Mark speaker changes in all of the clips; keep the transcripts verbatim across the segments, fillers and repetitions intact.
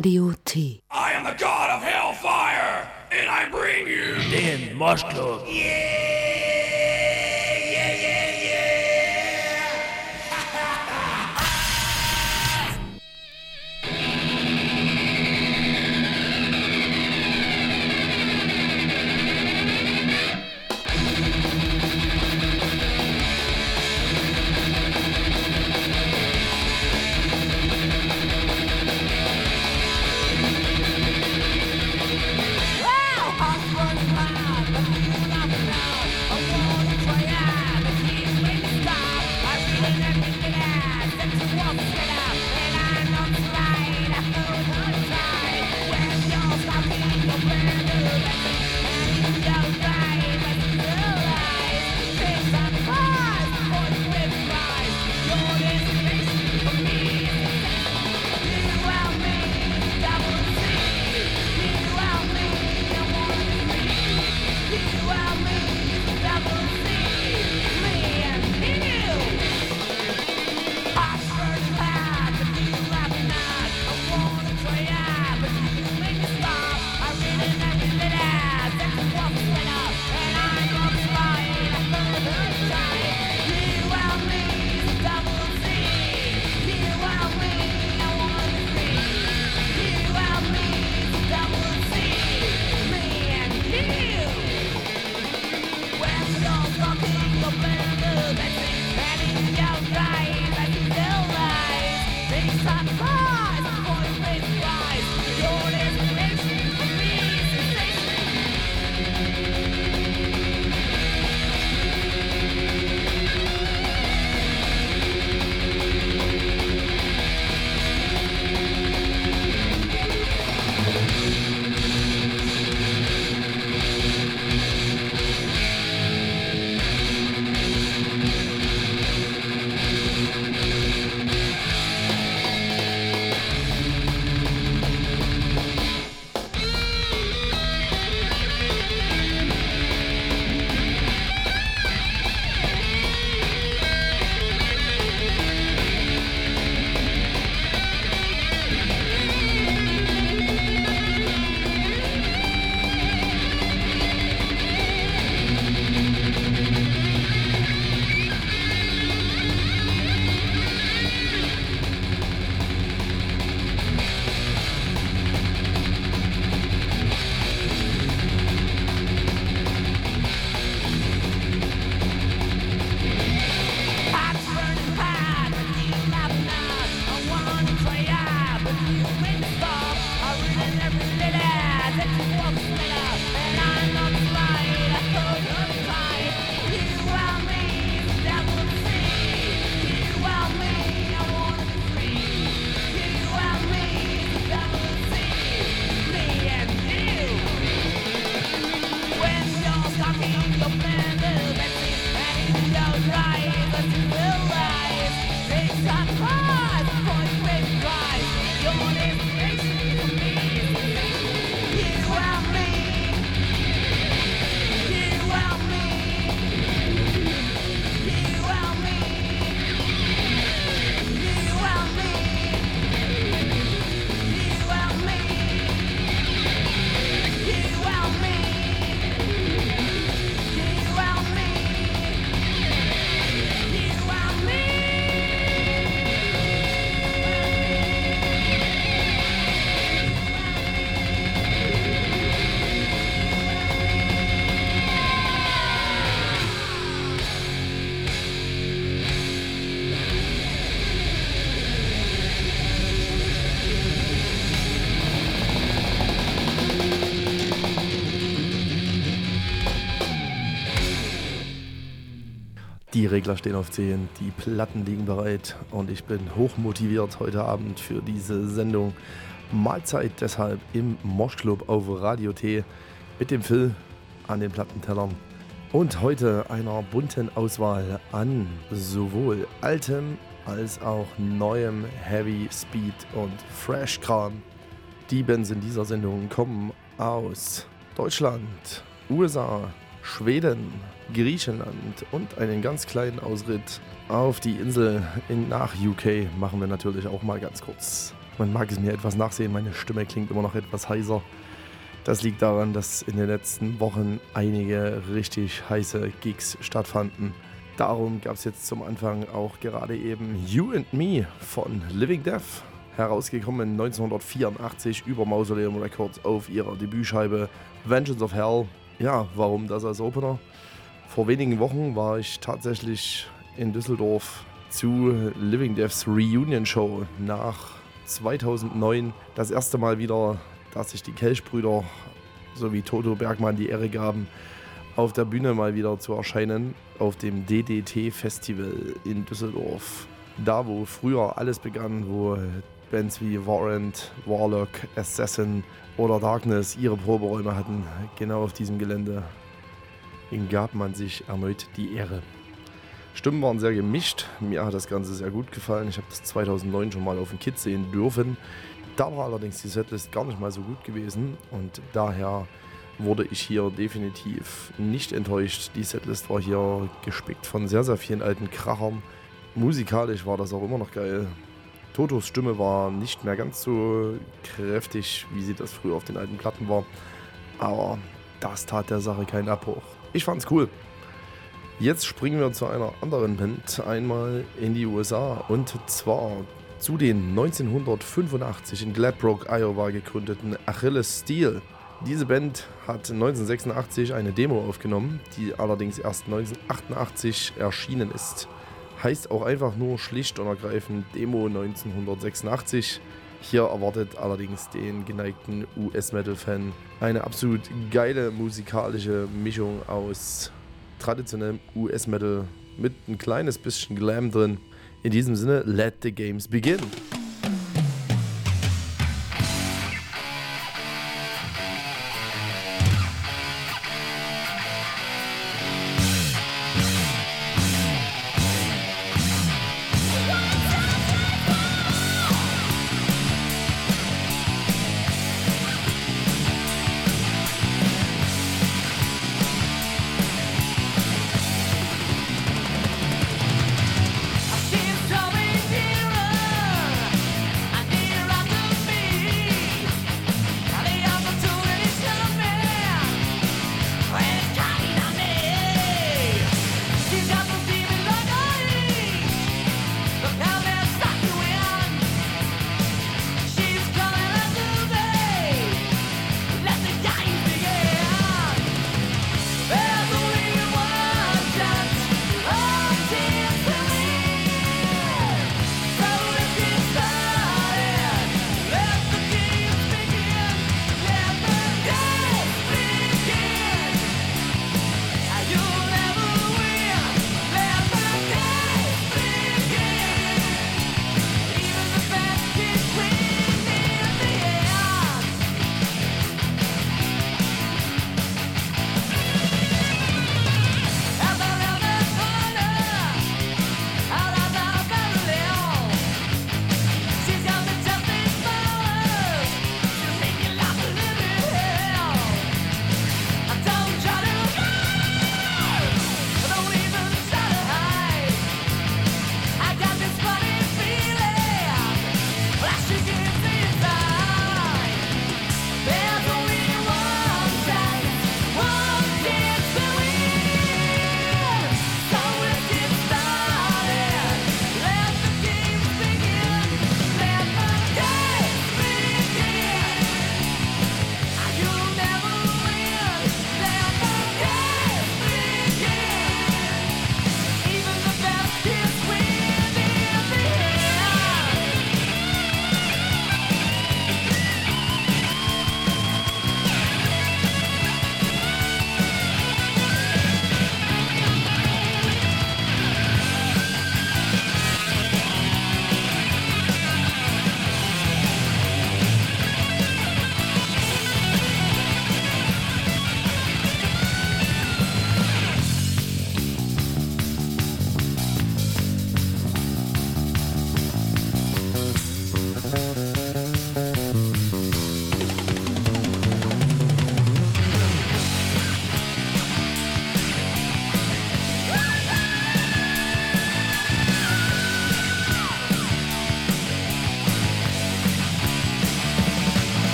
Speaker 1: Radio T.
Speaker 2: I am the god of hellfire, and I bring you
Speaker 3: den Mosh Club.
Speaker 2: Yeah!
Speaker 3: Die Regler stehen auf zehn, die Platten liegen bereit und ich bin hochmotiviert heute Abend für diese Sendung. Mahlzeit deshalb im Mosh Club auf Radio T mit dem Phil an den Plattentellern und heute einer bunten Auswahl an sowohl altem als auch neuem Heavy, Speed und Fresh Kram. Die Bands in dieser Sendung kommen aus Deutschland, U S A, Schweden, Griechenland und einen ganz kleinen Ausritt auf die Insel in, nach U K machen wir natürlich auch mal ganz kurz. Man mag es mir etwas nachsehen, meine Stimme klingt immer noch etwas heiser. Das liegt daran, dass in den letzten Wochen einige richtig heiße Gigs stattfanden. Darum gab es jetzt zum Anfang auch gerade eben You and Me von Living Death, herausgekommen neunzehnhundertvierundachtzig über Mausoleum Records auf ihrer Debütscheibe Vengeance of Hell. Ja, warum das als Opener? Vor wenigen Wochen war ich tatsächlich in Düsseldorf zu Living Deaths Reunion Show nach zweitausendneun. Das erste Mal wieder, dass sich die Kelch-Brüder sowie Toto Bergmann die Ehre gaben, auf der Bühne mal wieder zu erscheinen auf dem D D T-Festival in Düsseldorf. Da, wo früher alles begann, wo Bands wie Warrant, Warlock, Assassin oder Darkness ihre Proberäume hatten, genau auf diesem Gelände gab man sich erneut die Ehre. Stimmen waren sehr gemischt, mir hat das Ganze sehr gut gefallen. Ich habe das zweitausendneun schon mal auf dem Kids sehen dürfen. Da war allerdings die Setlist gar nicht mal so gut gewesen und daher wurde ich hier definitiv nicht enttäuscht. Die Setlist war hier gespickt von sehr, sehr vielen alten Krachern. Musikalisch war das auch immer noch geil. Totos Stimme war nicht mehr ganz so kräftig, wie sie das früher auf den alten Platten war, aber das tat der Sache keinen Abbruch. Ich fand's cool. Jetzt springen wir zu einer anderen Band, einmal in die U S A und zwar zu den neunzehnhundertfünfundachtzig in Gladbrook, Iowa gegründeten Achilles Steel. Diese Band hat neunzehnhundertsechsundachtzig eine Demo aufgenommen, die allerdings erst neunzehnhundertachtundachtzig erschienen ist. Heißt auch einfach nur schlicht und ergreifend Demo neunzehnhundertsechsundachtzig. Hier erwartet allerdings den geneigten U S-Metal-Fan eine absolut geile musikalische Mischung aus traditionellem U S-Metal mit ein kleines bisschen Glam drin. In diesem Sinne, let the games begin!
Speaker 1: She's coming nearer.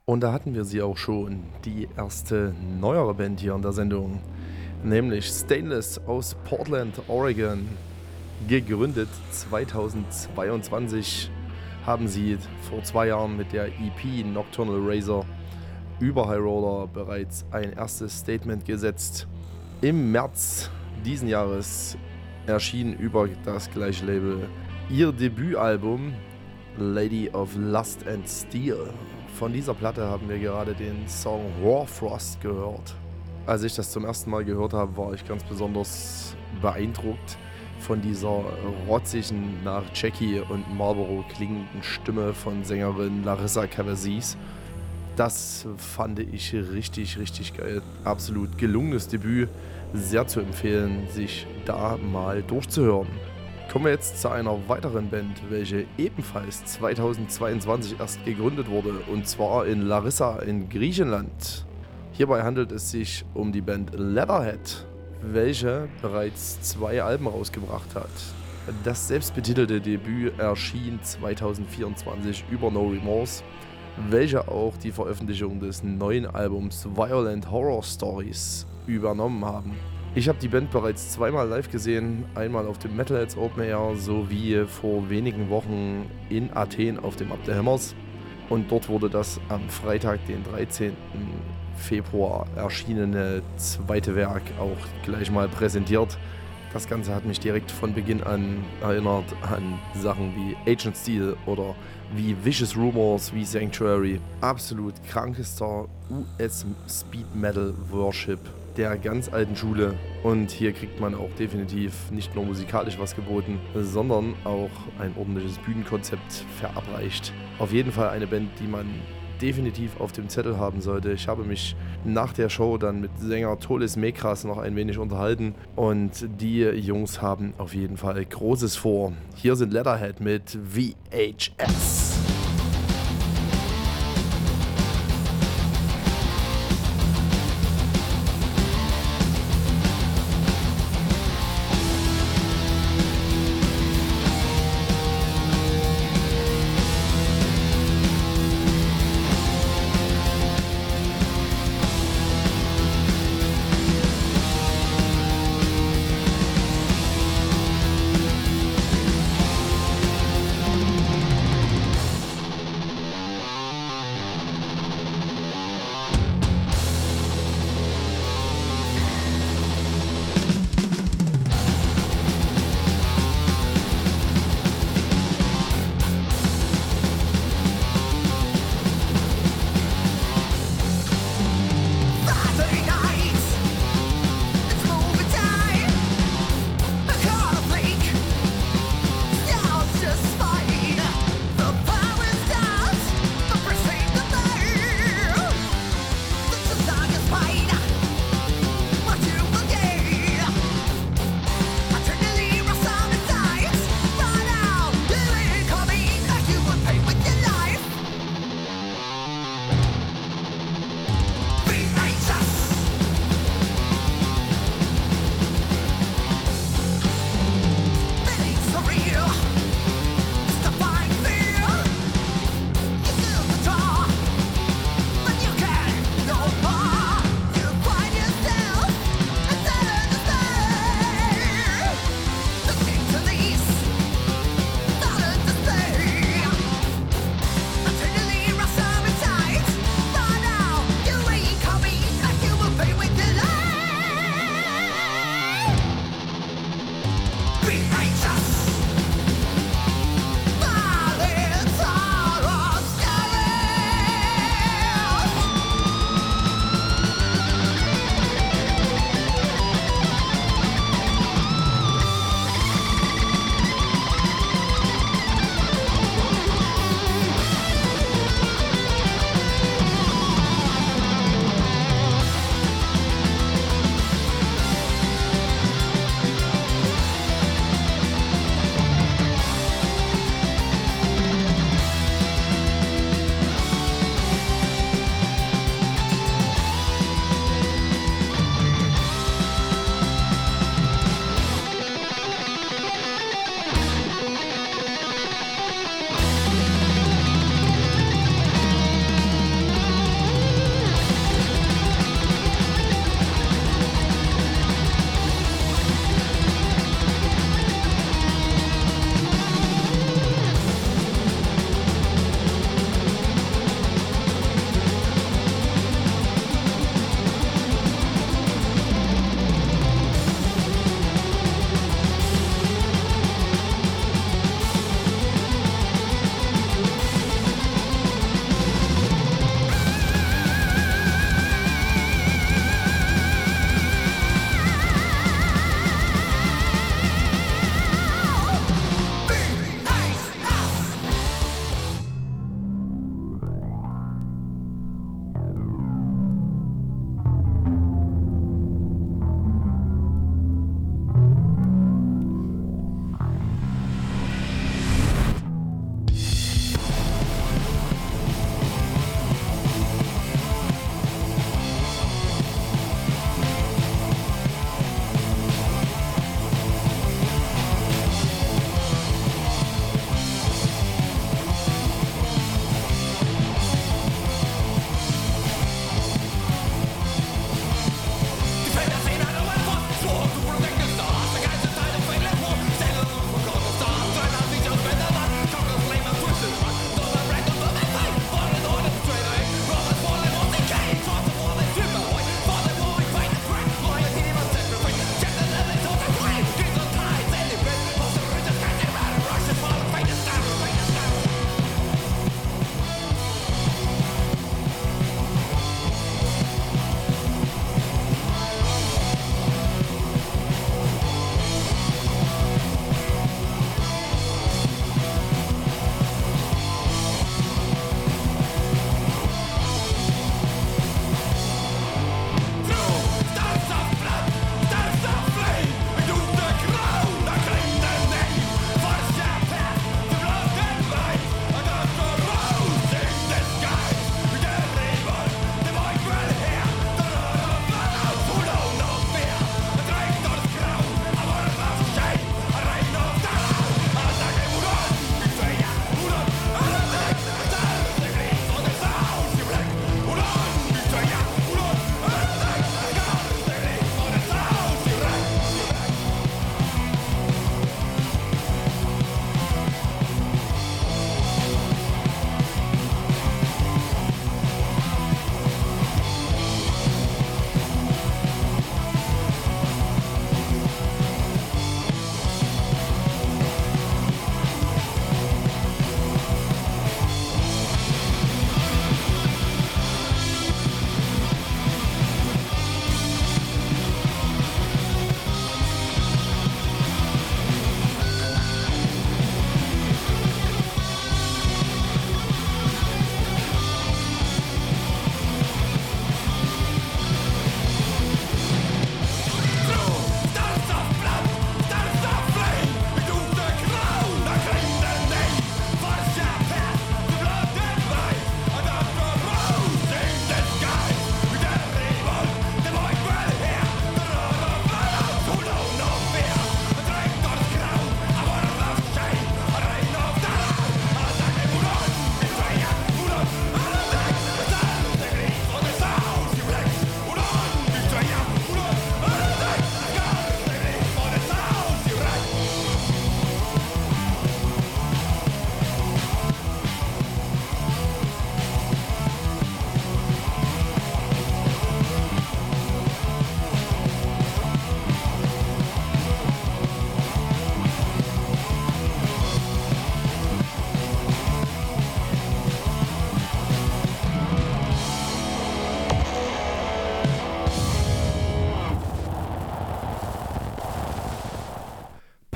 Speaker 3: Und da hatten wir sie auch schon, die erste neuere Band hier in der Sendung, nämlich Stainless aus Portland, Oregon. Gegründet zweitausendzweiundzwanzig haben sie vor zwei Jahren mit der E P Nocturnal Razor über High Roller bereits ein erstes Statement gesetzt. Im März diesen Jahres erschien über das gleiche Label ihr Debütalbum Lady of Lust and Steel. Von dieser Platte haben wir gerade den Song Warfrost gehört. Als ich das zum ersten Mal gehört habe, war ich ganz besonders beeindruckt von dieser rotzigen, nach Jackie und Marlboro klingenden Stimme von Sängerin Larissa Cavazis. Das fand ich richtig, richtig geil. Absolut gelungenes Debüt. Sehr zu empfehlen, sich da mal durchzuhören. Kommen wir jetzt zu einer weiteren Band, welche ebenfalls zweitausendzweiundzwanzig erst gegründet wurde, und zwar in Larissa in Griechenland. Hierbei handelt es sich um die Band Leatherhead, welche bereits zwei Alben rausgebracht hat. Das selbstbetitelte Debüt erschien zweitausendvierundzwanzig über No Remorse, welche auch die Veröffentlichung des neuen Albums Violent Horror Stories übernommen haben. Ich habe die Band bereits zweimal live gesehen, einmal auf dem Metalheads Open Air sowie vor wenigen Wochen in Athen auf dem Up the Hammers. Und dort wurde das am Freitag, den dreizehnten Februar erschienene zweite Werk auch gleich mal präsentiert. Das Ganze hat mich direkt von Beginn an erinnert an Sachen wie Agent Steel oder wie Vicious Rumors, wie Sanctuary. Absolut krankester U S Speed Metal Worship der ganz alten Schule, und hier kriegt man auch definitiv nicht nur musikalisch was geboten, sondern auch ein ordentliches Bühnenkonzept verabreicht. Auf jeden Fall eine Band, die man definitiv auf dem Zettel haben sollte. Ich habe mich nach der Show dann mit Sänger Tolis Mekras noch ein wenig unterhalten, und die Jungs haben auf jeden Fall Großes vor. Hier sind Leatherhead mit V H S.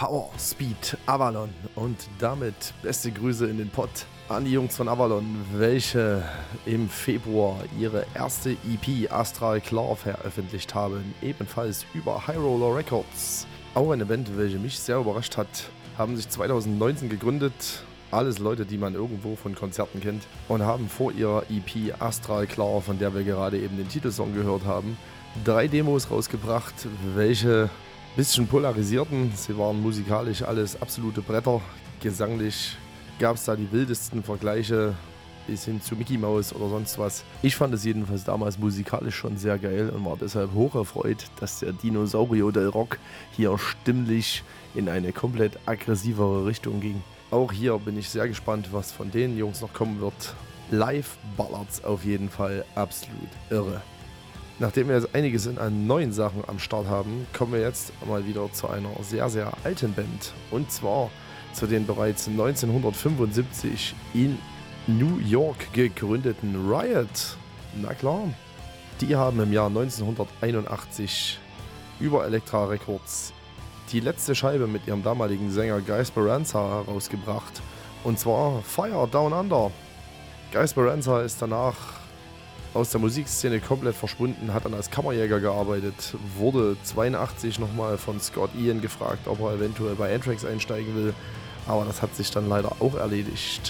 Speaker 3: Power, Speed, Avalon und damit beste Grüße in den Pott an die Jungs von Avalon, welche im Februar ihre erste E P Astral Klar veröffentlicht haben, ebenfalls über High Roller Records. Auch eine Band, welche mich sehr überrascht hat, haben sich zwanzig neunzehn gegründet, alles Leute, die man irgendwo von Konzerten kennt, und haben vor ihrer E P Astral Klar, von der wir gerade eben den Titelsong gehört haben, drei Demos rausgebracht, welche bisschen polarisierten. Sie waren musikalisch alles absolute Bretter. Gesanglich gab es da die wildesten Vergleiche bis hin zu Mickey Mouse oder sonst was. Ich fand es jedenfalls damals musikalisch schon sehr geil und war deshalb hoch erfreut, dass der Dinosaurio del Rock hier stimmlich in eine komplett aggressivere Richtung ging. Auch hier bin ich sehr gespannt, was von den Jungs noch kommen wird. Live ballert's auf jeden Fall absolut irre. Nachdem wir jetzt einiges an neuen Sachen am Start haben, kommen wir jetzt mal wieder zu einer sehr, sehr alten Band. Und zwar zu den bereits neunzehnhundertfünfundsiebzig in New York gegründeten Riot. Na klar, die haben im Jahr neunzehnhunderteinundachtzig über Elektra Records die letzte Scheibe mit ihrem damaligen Sänger Guy Speranza herausgebracht. Und zwar Fire Down Under. Guy Speranza ist danach aus der Musikszene komplett verschwunden, hat dann als Kammerjäger gearbeitet, wurde zweiundachtzig nochmal von Scott Ian gefragt, ob er eventuell bei Anthrax einsteigen will, aber das hat sich dann leider auch erledigt.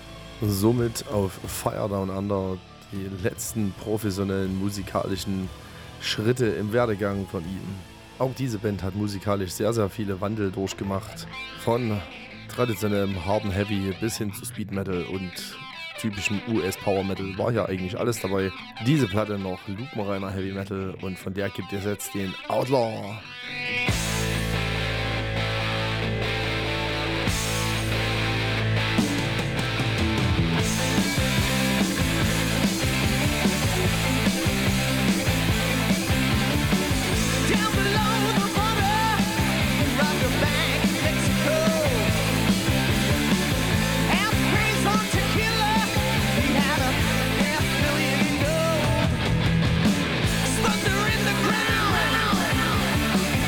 Speaker 3: Somit auf Fire Down Under die letzten professionellen musikalischen Schritte im Werdegang von ihm. Auch diese Band hat musikalisch sehr, sehr viele Wandel durchgemacht, von traditionellem Hard and Heavy bis hin zu Speed Metal und typischen U S Power Metal war hier eigentlich alles dabei. Diese Platte noch lupenreiner Heavy Metal und von der gibt es jetzt den Outlaw.
Speaker 1: Thunder in the ground.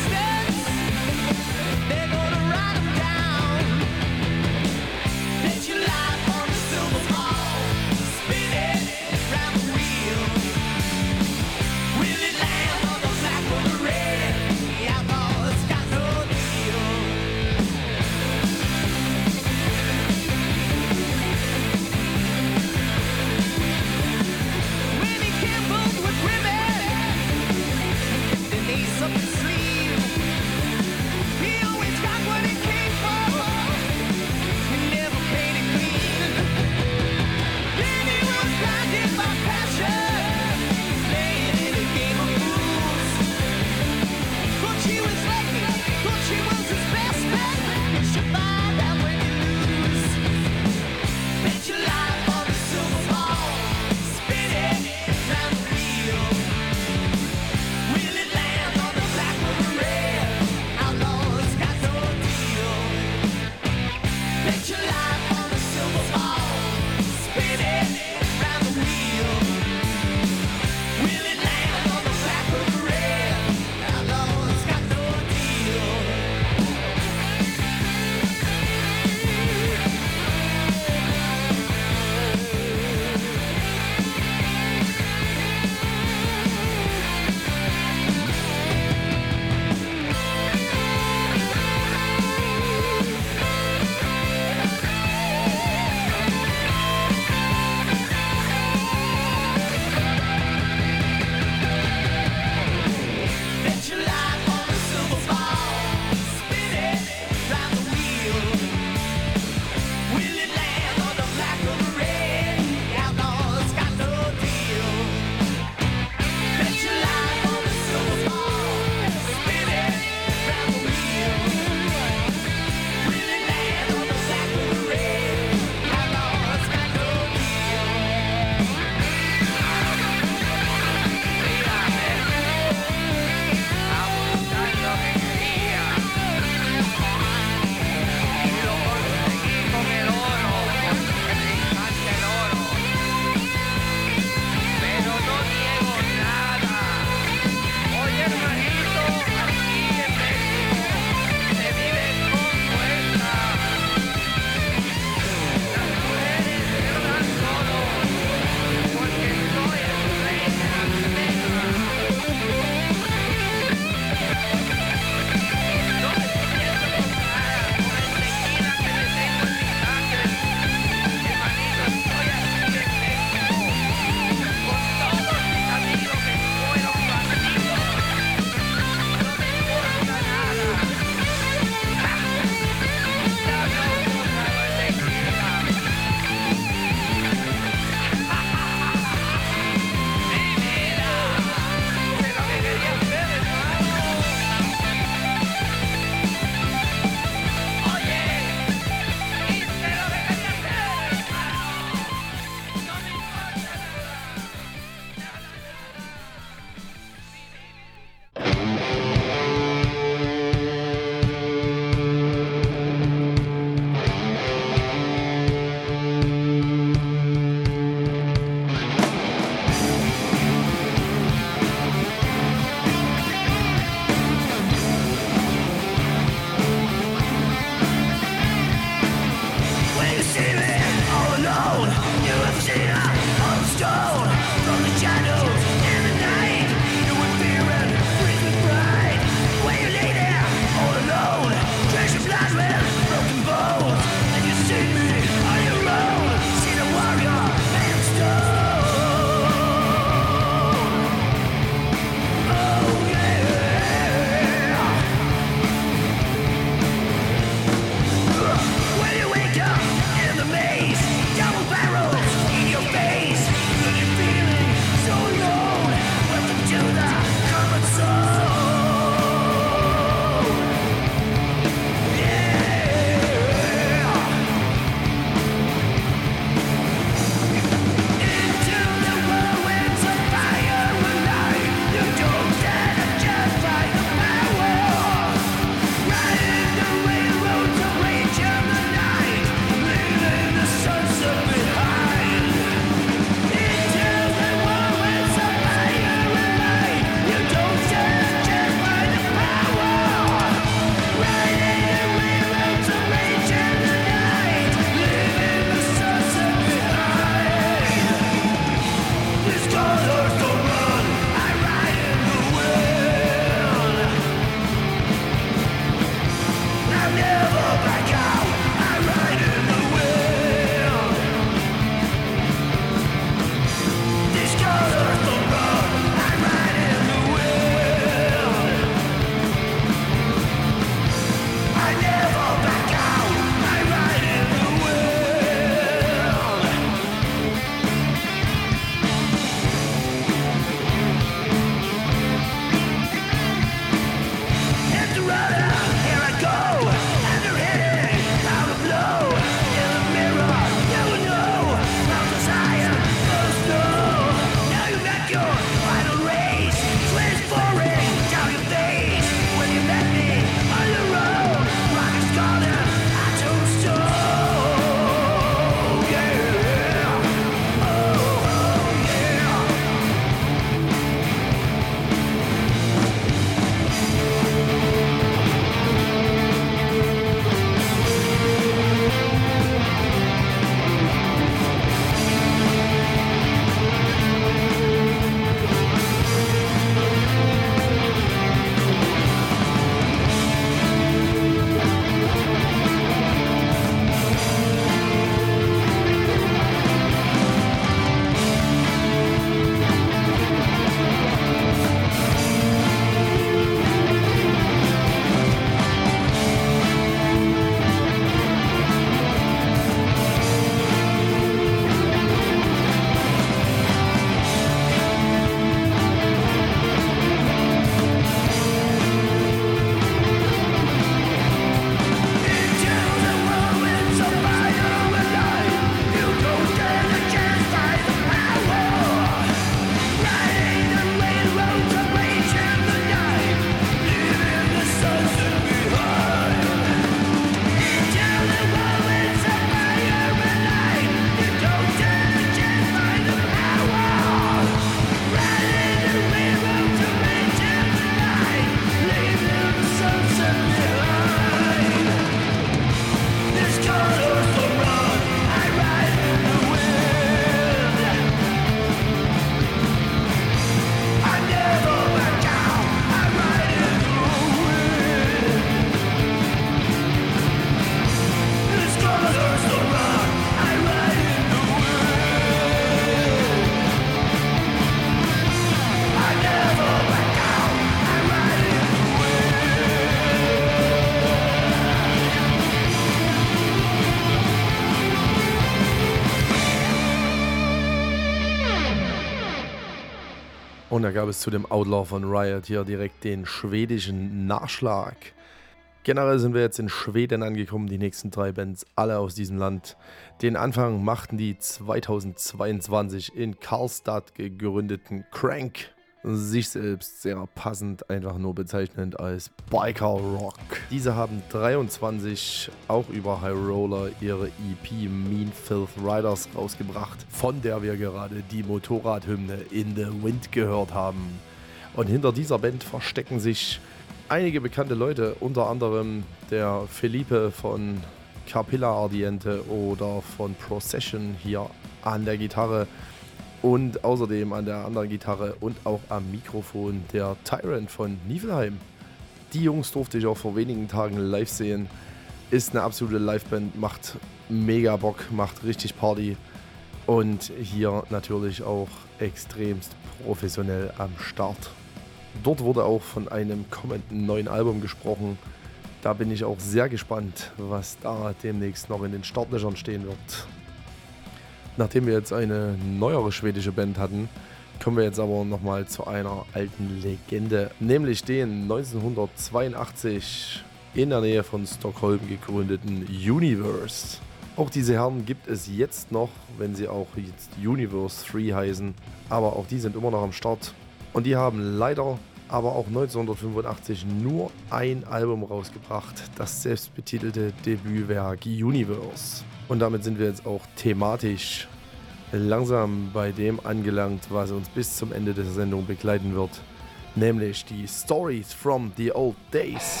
Speaker 3: Und da gab es zu dem Outlaw von Riot hier direkt den schwedischen Nachschlag. Generell sind wir jetzt in Schweden angekommen, die nächsten drei Bands, alle aus diesem Land. Den Anfang machten die zweitausendzweiundzwanzig in Karlstad gegründeten Crank. Sich selbst sehr passend, einfach nur bezeichnend als Biker Rock. Diese haben dreiundzwanzig auch über High Roller ihre E P Mean Filth Riders rausgebracht, von der wir gerade die Motorradhymne In the Wind gehört haben. Und hinter dieser Band verstecken sich einige bekannte Leute, unter anderem der Felipe von Capilla Ardiente oder von Procession hier an der Gitarre. Und außerdem an der anderen Gitarre und auch am Mikrofon der Tyrant von Niflheim. Die Jungs durfte ich auch vor wenigen Tagen live sehen. Ist eine absolute Liveband, macht mega Bock, macht richtig Party. Und hier natürlich auch extremst professionell am Start. Dort wurde auch von einem kommenden neuen Album gesprochen. Da bin ich auch sehr gespannt, was da demnächst noch in den Startlöchern stehen wird. Nachdem wir jetzt eine neuere schwedische Band hatten, kommen wir jetzt aber nochmal zu einer alten Legende, nämlich den neunzehnhundertzweiundachtzig in der Nähe von Stockholm gegründeten Universe. Auch diese Herren gibt es jetzt noch, wenn sie auch jetzt Universe drei heißen, aber auch die sind immer noch am Start. Und die haben leider aber auch neunzehnhundertfünfundachtzig nur ein Album rausgebracht, das selbstbetitelte Debütwerk Universe. Und damit sind wir jetzt auch thematisch langsam bei dem angelangt, was uns bis zum Ende der Sendung begleiten wird, nämlich die Stories from the Old Days.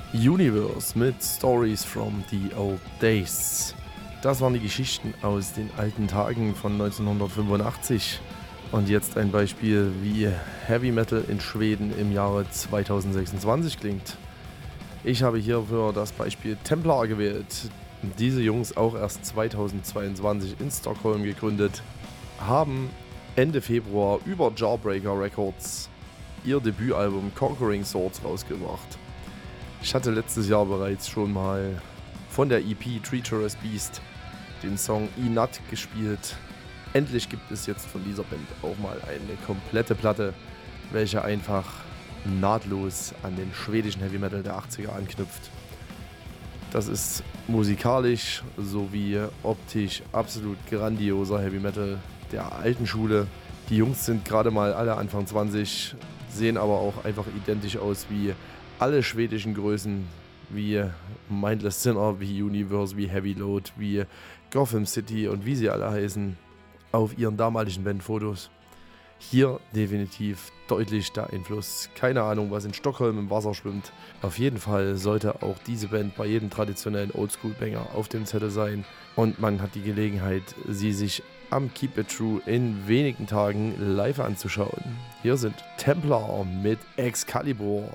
Speaker 3: Universe mit Stories from the Old Days. Das waren die Geschichten aus den alten Tagen von neunzehnhundertfünfundachtzig. Und jetzt ein Beispiel, wie Heavy Metal in Schweden im Jahre zweitausendsechsundzwanzig klingt. Ich habe hierfür das Beispiel Templar gewählt. Diese Jungs, auch erst zweitausendzweiundzwanzig in Stockholm gegründet, haben Ende Februar über Jawbreaker Records ihr Debütalbum Conquering Swords rausgebracht. Ich hatte letztes Jahr bereits schon mal von der E P Treacherous Beast den Song Inat gespielt. Endlich gibt es jetzt von dieser Band auch mal eine komplette Platte, welche einfach nahtlos an den schwedischen Heavy Metal der achtziger anknüpft. Das ist musikalisch sowie optisch absolut grandioser Heavy Metal der alten Schule. Die Jungs sind gerade mal alle Anfang zwanzig, sehen aber auch einfach identisch aus wie alle schwedischen Größen, wie Mindless Sinner, wie Universe, wie Heavy Load, wie Gotham City und wie sie alle heißen auf ihren damaligen Bandfotos. Hier definitiv deutlich der Einfluss. Keine Ahnung, was in Stockholm im Wasser schwimmt. Auf jeden Fall sollte auch diese Band bei jedem traditionellen Oldschool-Banger auf dem Zettel sein. Und man hat die Gelegenheit, sie sich am Keep It True in wenigen Tagen live anzuschauen. Hier sind Templar mit Excalibur.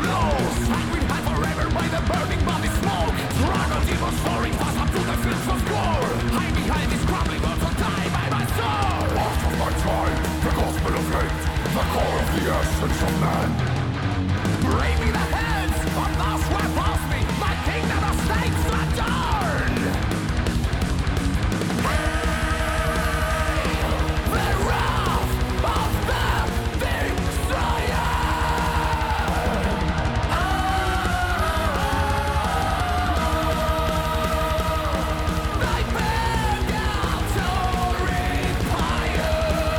Speaker 2: blows. Like we had forever by the burning body smoke. Struggle demons soaring fast up to the fields of gore. Hide behind these crumbling walls will die by my soul.
Speaker 1: Part of my time, the gospel of hate, the core of the essence of man.
Speaker 2: Bring me the heads of those who have lost me. My kingdom of snakes return. The wrath of the destroyer. Thy purgatory fire.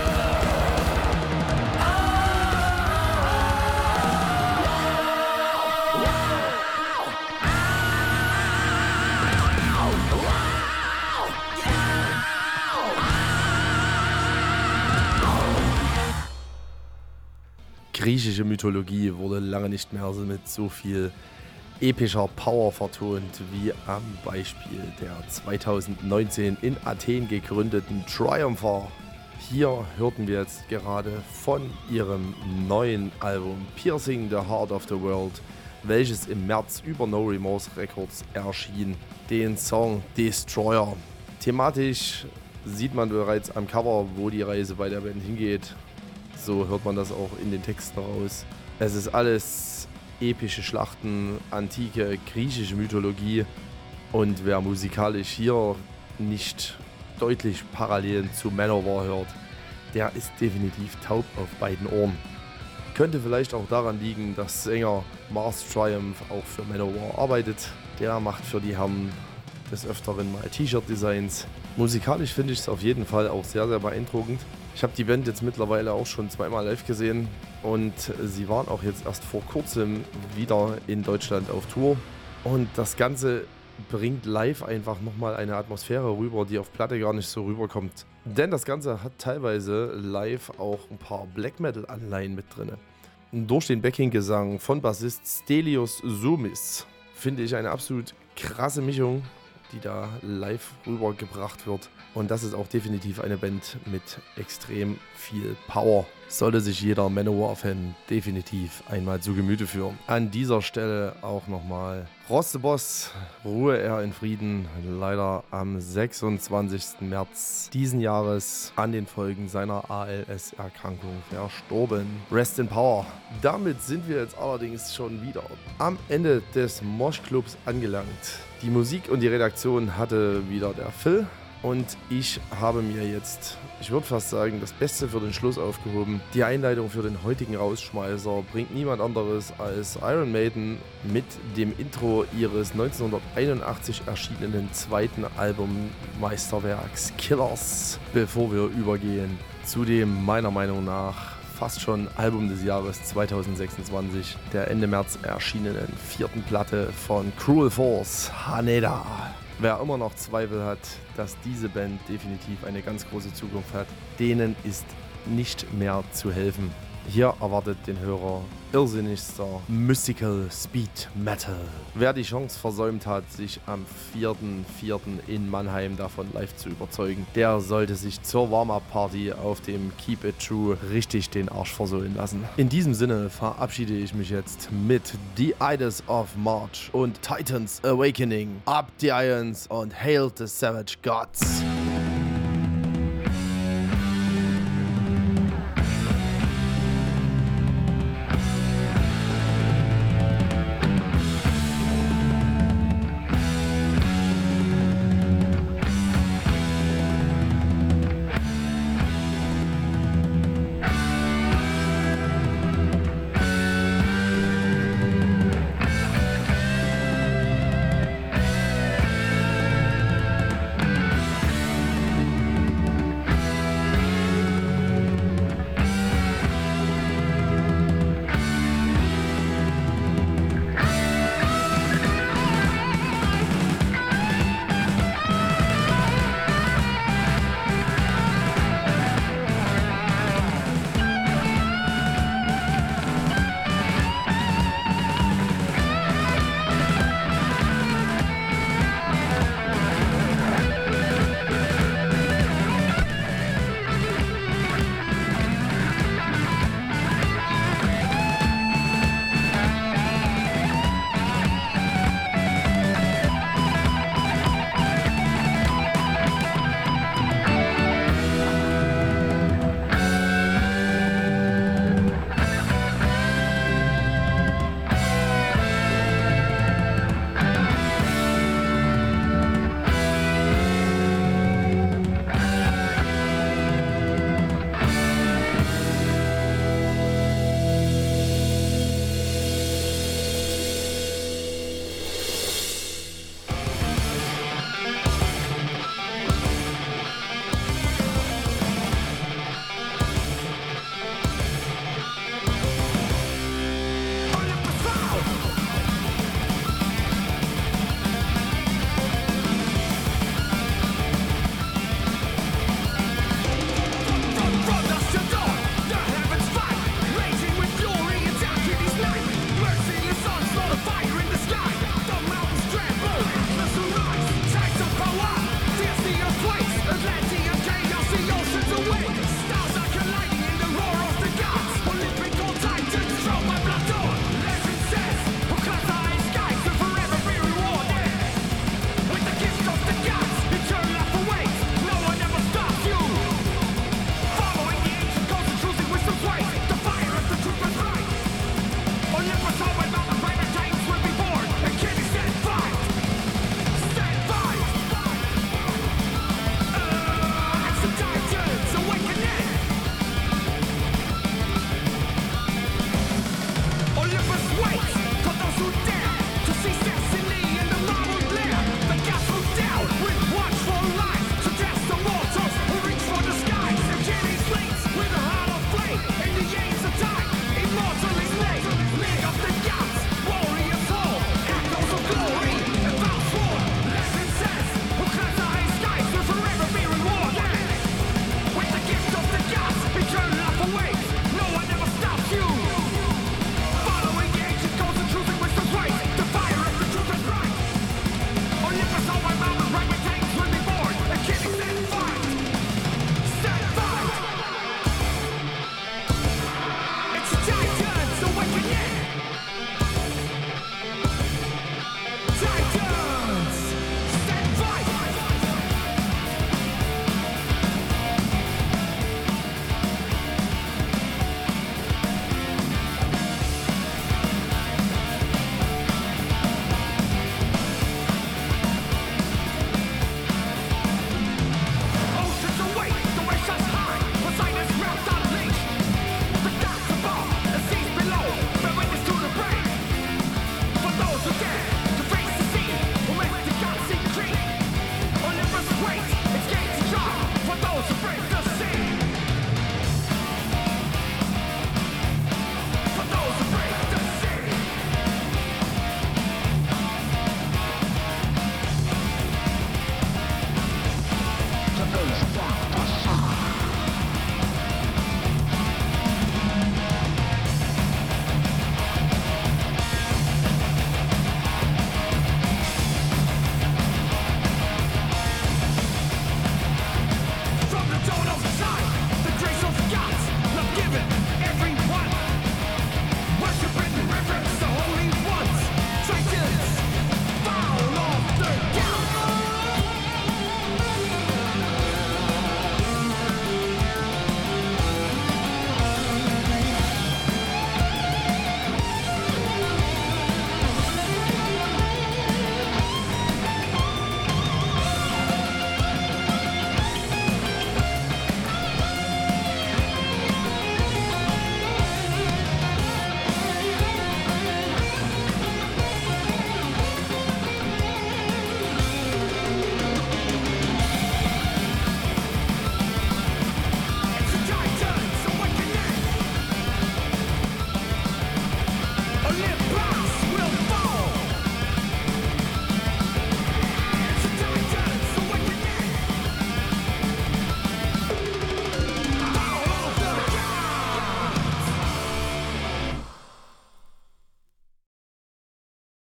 Speaker 3: Griechische Mythologie wurde lange nicht mehr mit so viel epischer Power vertont wie am Beispiel der zweitausendneunzehn in Athen gegründeten Triumpher. Hier hörten wir jetzt gerade von ihrem neuen Album Piercing the Heart of the World, welches im März über No Remorse Records erschien, den Song Destroyer. Thematisch sieht man bereits am Cover, wo die Reise bei der Band hingeht. So hört man das auch in den Texten raus. Es ist alles epische Schlachten, antike griechische Mythologie. Und wer musikalisch hier nicht deutlich Parallelen zu Manowar hört, der ist definitiv taub auf beiden Ohren. Könnte vielleicht auch daran liegen, dass Sänger Mars Triumph auch für Manowar arbeitet. Der macht für die Herren des Öfteren mal T-Shirt-Designs. Musikalisch finde ich es auf jeden Fall auch sehr, sehr beeindruckend. Ich habe die Band jetzt mittlerweile auch schon zweimal live gesehen und sie waren auch jetzt erst vor kurzem wieder in Deutschland auf Tour. Und das Ganze bringt live einfach nochmal eine Atmosphäre rüber, die auf Platte gar nicht so rüberkommt. Denn das Ganze hat teilweise live auch ein paar Black Metal-Anleihen mit drin. Durch den Backing-Gesang von Bassist Stelios Soumis finde ich eine absolut krasse Mischung, die da live rübergebracht wird. Und das ist auch definitiv eine Band mit extrem viel Power. Sollte sich jeder Manowar-Fan definitiv einmal zu Gemüte führen. An dieser Stelle auch nochmal Rosseboss, ruhe er in Frieden, leider am sechsundzwanzigsten März diesen Jahres an den Folgen seiner A L S-Erkrankung verstorben. Rest in Power. Damit sind wir jetzt allerdings schon wieder am Ende des Moshclubs angelangt. Die Musik und die Redaktion hatte wieder der Phil. Und ich habe mir jetzt, ich würde fast sagen, das Beste für den Schluss aufgehoben. Die Einleitung für den heutigen Rausschmeißer bringt niemand anderes als Iron Maiden mit dem Intro ihres neunzehnhunderteinundachtzig erschienenen zweiten Album-Meisterwerks Killers. Bevor wir übergehen zu dem meiner Meinung nach fast schon Album des Jahres zweitausendsechsundzwanzig, der Ende März erschienenen vierten Platte von Cruel Force, Haneda. Wer immer noch Zweifel hat, dass diese Band definitiv eine ganz große Zukunft hat, denen ist nicht mehr zu helfen. Hier erwartet den Hörer irrsinnigster Mystical Speed Metal. Wer die Chance versäumt hat, sich am vierten vierten in Mannheim davon live zu überzeugen, der sollte sich zur Warm-Up-Party auf dem Keep It True richtig den Arsch versohlen lassen. In diesem Sinne verabschiede ich mich jetzt mit The Ides of March und Titans Awakening. Up the Irons und Hail the Savage Gods!